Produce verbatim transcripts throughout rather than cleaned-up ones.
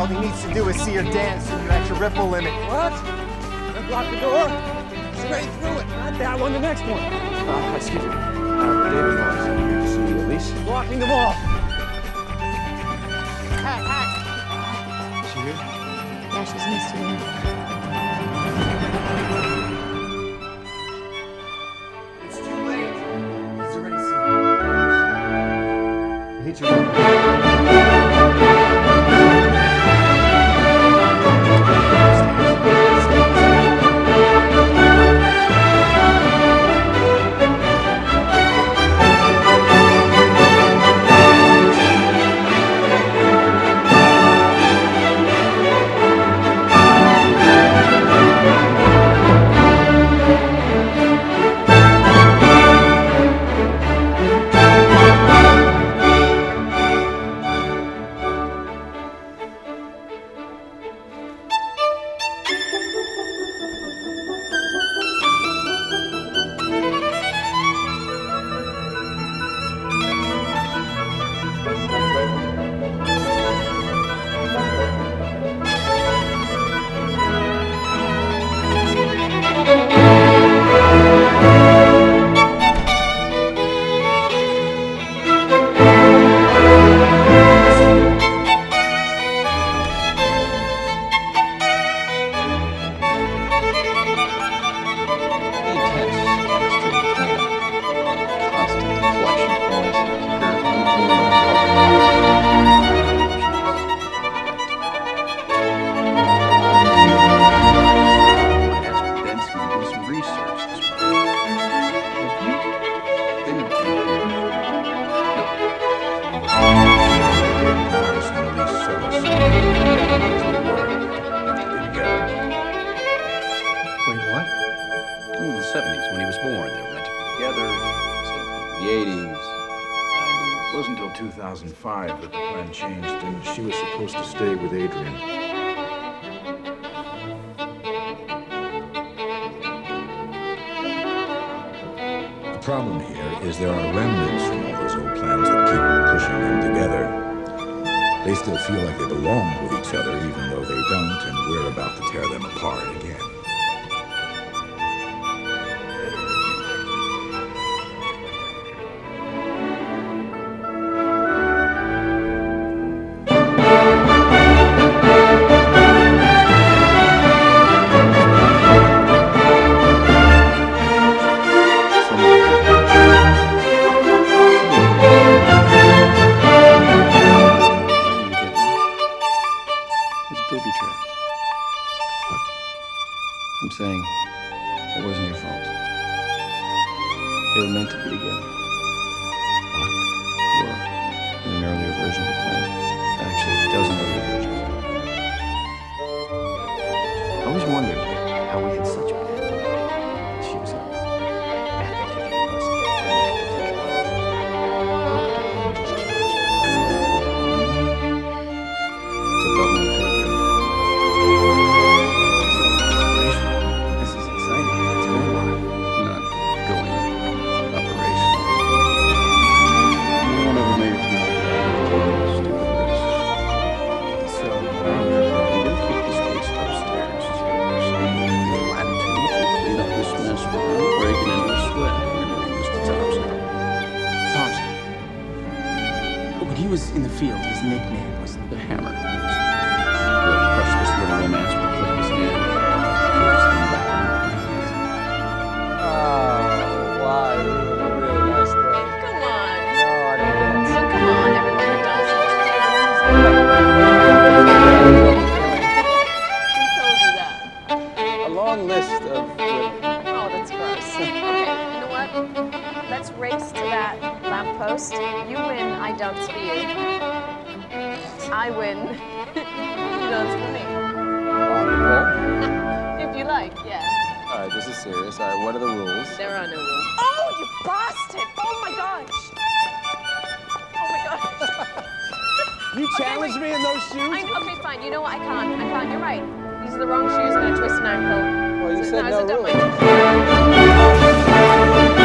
he needs to do is see her dance and you at your ripple limit. What? Don't block the door. Straight through it. Not that one, the next one. Uh, excuse me. Uh, David Morris, I'm here to see Elise. Blocking them all. Hack, hack. Is she here? Yeah, she's in the studio. It's too late. He's already seen her. Hit your seventies when he was born. They were meant to be together. The eighties, nineties. It wasn't until two thousand five that the plan changed and she was supposed to stay with Adrian. The problem here is there are remnants from all those old plans that keep pushing them together. They still feel like they belong with each other even though they don't, and we're about to tear them apart again. I'm saying it wasn't your fault. They were meant to be together. What? Were in an earlier version of the plan. Actually, a dozen earlier versions. I always wondered how we had such bad luck. She was a bad thing to us. It's a government program. He was in the field. His nickname was the Hammer. He'll crush this little romance with a click of his hand. Force him back on the Oh, wow. It was a really nice day. Come on. No, I don't dance. Oh, come on. Everyone who does it. Who told you that? A long list of women. Oh, that's gross. Okay, you know what? Let's race to that lamppost. You win, I dance for you. I win. You dance for me. On the pole? If you like, yeah. All right, this is serious. All right, what are the rules? There are no rules. Oh, you bastard! Oh my gosh! Oh my gosh! You Okay, challenged wait. me in those shoes? I, okay, fine. You know what? I can't. I can't. You're right. These are the wrong shoes. I'm gonna twist an ankle. Well, you So- said no, no so don't rules. mind.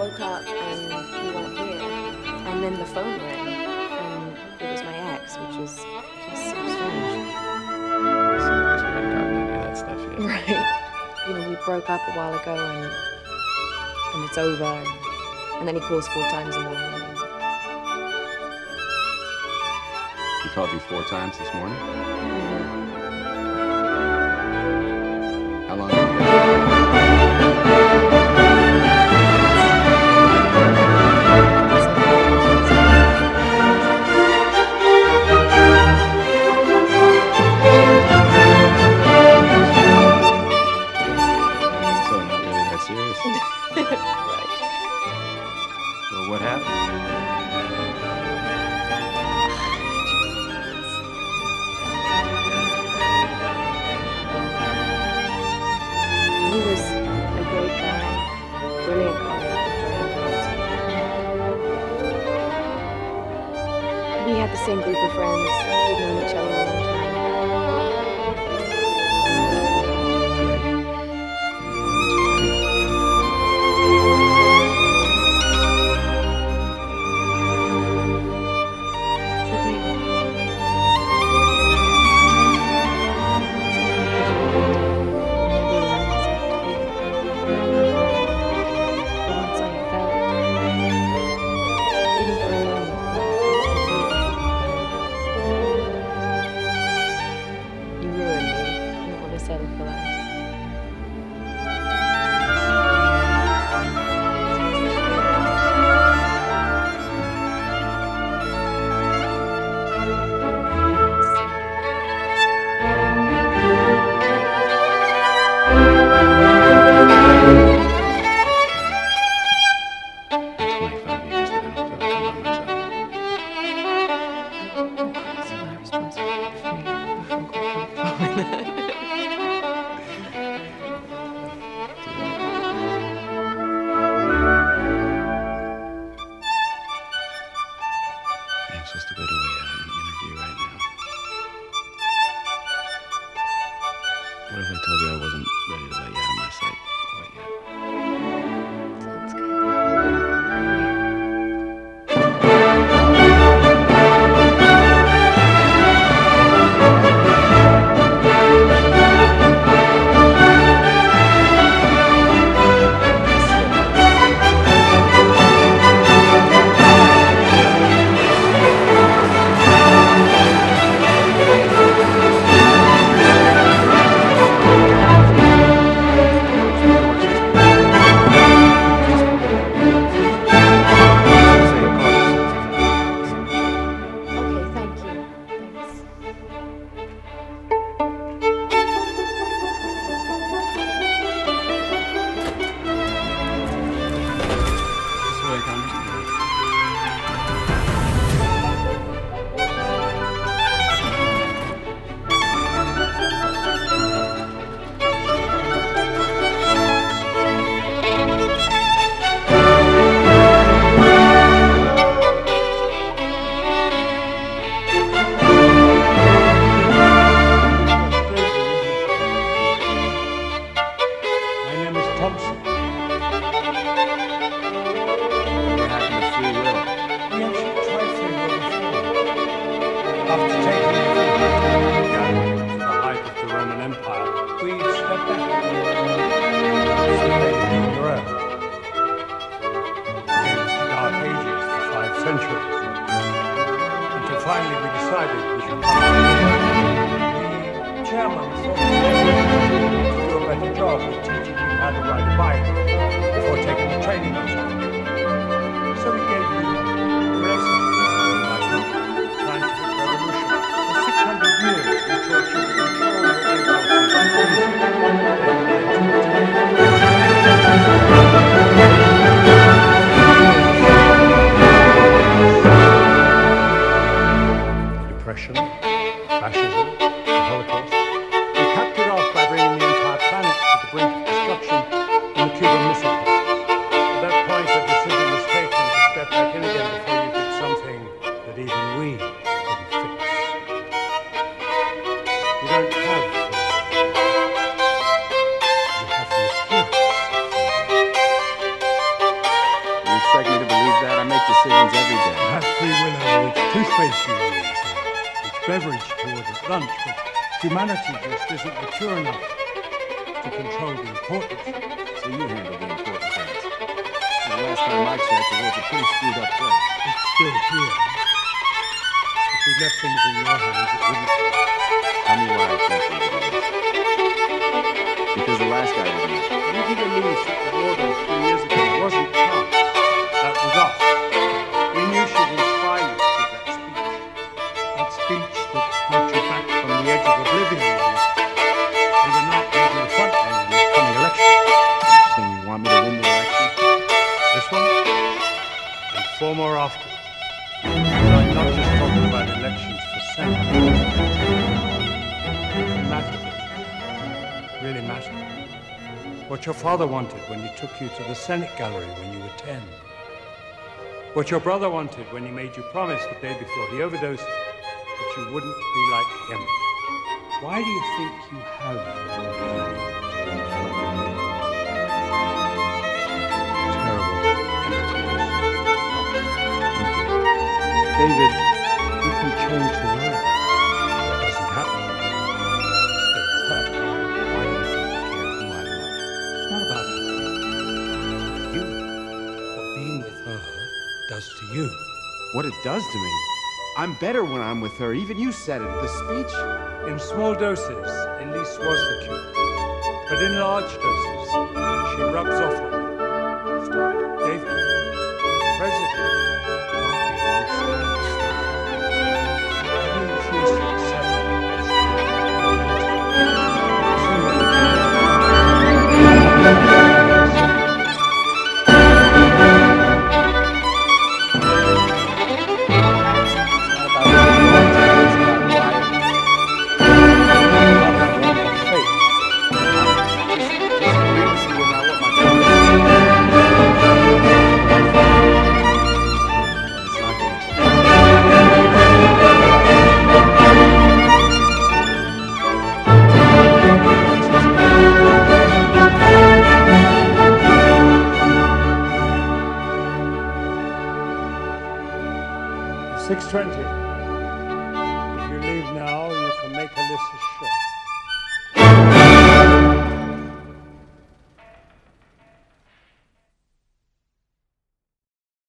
woke up and you weren't here. And then the phone rang, and it was my ex, which was just so strange. So I guess we hadn't gotten any of that stuff yet. Right. You know, we broke up a while ago, and and it's over. And, and then he calls four times in the morning. He called you four times this morning? Mm-hmm. How long have you been? So not really that serious? Right. Well, what happened? He was a great guy, brilliant choreographer. We had the same group of friends. We'd known each other a long time. I'm supposed to go to a, uh, an interview right now. What if I told you I wasn't ready to let you out of my sight quite yet? Sounds good. Okay, thank you. Thanks. This is the way I understand. My name is Thompson. What happened to free will? We actually tried free will before. After taking the gatherings to the height of the Roman Empire, we stepped back. So they could do your own. Against the Dark Ages, the five centuries. Until finally we decided we should come. The chairman thought we to do a better job of teaching you how to ride a bike before taking the training course. So we gave you racing, like scientific revolution. For six hundred years, we taught you to control your impulses and reason. Depression, fascism, the Holocaust. We capped it off by bringing the entire planet to the brink of destruction in the Cuban Missile Crisis. At that point, a decision was taken to step back beverage to order at lunch, but humanity just isn't mature enough to control the important things. So you handle the important things. The last time I checked, the world's a pretty screwed up place. It's still here. If we left things in your hands, it wouldn't. Tell me why I think you did this. Because the last guy didn't. You did a news at the Wardle three years ago. It wasn't chance. That was us. We knew she'd inspire you with that speech. That speech that brought you back from the edge of oblivion and overnight into the front line in this coming election. You're saying you want me to win the election? This one, and four more after. And I'm not just talking about elections for Senate. It mattered. It really mattered. What your father wanted when he took you to the Senate gallery when you were ten. What your brother wanted when he made you promise the day before he overdosed that you wouldn't be like him. Why do you think you have terrible emptiness? David, you can change the world. That doesn't happen. Still hurt. Why do you think you care who I love? It's not about her. It's about you. What being with her does to you. What it does to me? I'm better when I'm with her. Even you said it. The speech? In small doses, Elise was the cure. But in large doses, she rubs off on you. Stop. David, the president can't be Elise. Why do you refuse to accept six twenty. If you leave now, you can make Alyssa